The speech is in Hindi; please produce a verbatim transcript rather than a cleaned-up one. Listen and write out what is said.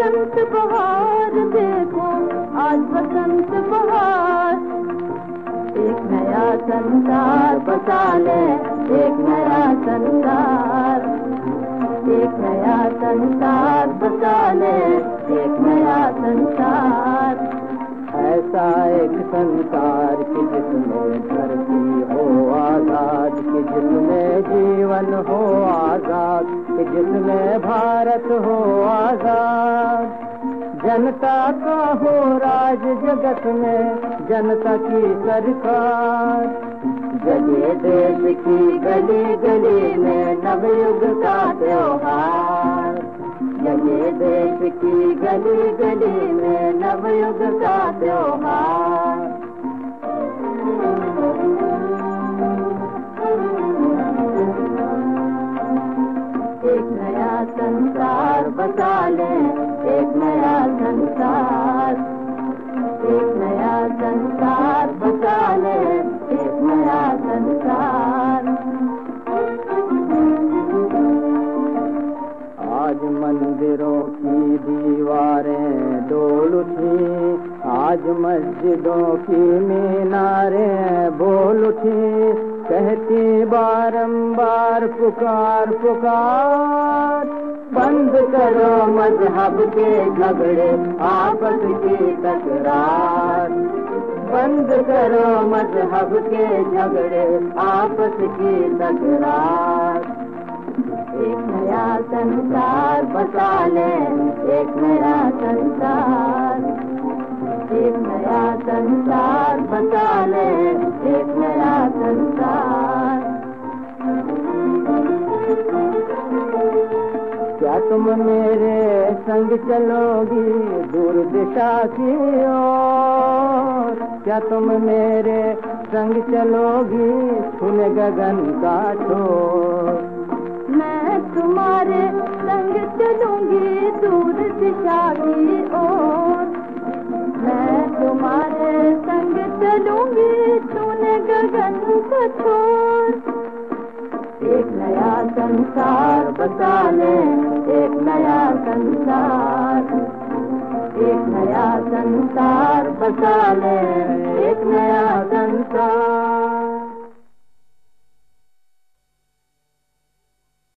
बसंत बहार देखो, आज बसंत बहार। एक नया संसार बसा ले, एक नया संसार, एक नया संसार बसा ले, एक नया संसार। ऐसा एक संसार कि जिसमें धरती हो आजाद, कि जिसमें जीवन हो आजाद, कि जिसमें भारत हो आजाद। जनता का हो राज जगत में, जनता की सरकार। जगे देश की गली गली में नवयुग का त्योहार। जगे देश की गली गली में नवयुग का त्योहार। एक नया संसार बसा ले, एक नया संसार, एक नया संसार बसा ले, एक नया संसार। आज मंदिरों की दीवारें डोल उठी, आज मस्जिदों की मीनारें बोल उठी। कहती बारंबार पुकार पुकार, बंद करो मजहब के झगड़े, आपस की तकरार। बंद करो मजहब के झगड़े, आपस की तकरार। एक नया संसार बसा ले, एक नया संसार, एक नया संसार बसा ले, एक नया संसार। क्या तुम मेरे संग चलोगी दूर दिशा की ओर? क्या तुम मेरे संग चलोगी सुन गगन का शोर? मैं तुम्हारे संग चलूंगी दूर दिशा की ओर। मैं तुम्हारे संग चलूंगी तूने गगन का छोर। एक नया संसार बसा ले, एक नया संसार, एक नया संसार बसा ले,